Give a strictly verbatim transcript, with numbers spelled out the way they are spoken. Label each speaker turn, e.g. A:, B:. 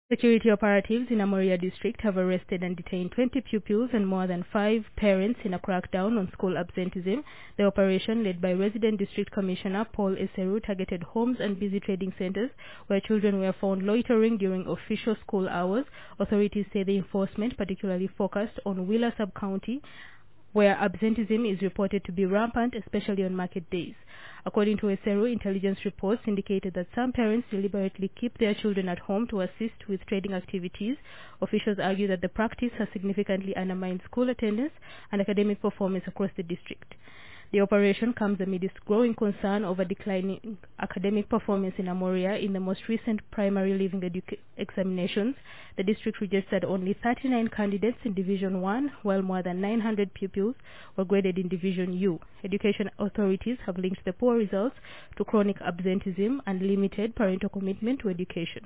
A: Security operatives in Amoria district have arrested and detained twenty pupils and more than five parents in a crackdown on school absenteeism. The operation, led by resident district commissioner Paul Eseru, targeted homes and busy trading centers where children were found loitering during official school hours. Authorities say the enforcement particularly focused on Wheeler sub-county, where absenteeism is reported to be rampant, especially on market days. According to Eseru, intelligence reports indicated that some parents deliberately keep their children at home to assist with trading activities. Officials argue that the practice has significantly undermined school attendance and academic performance across the district. The operation comes amidst growing concern over declining academic performance in Amoria. In the most recent primary leaving educa- examinations, the district registered only thirty-nine candidates in Division one, while more than nine hundred pupils were graded in Division U. Education authorities have linked the poor results to chronic absenteeism and limited parental commitment to education.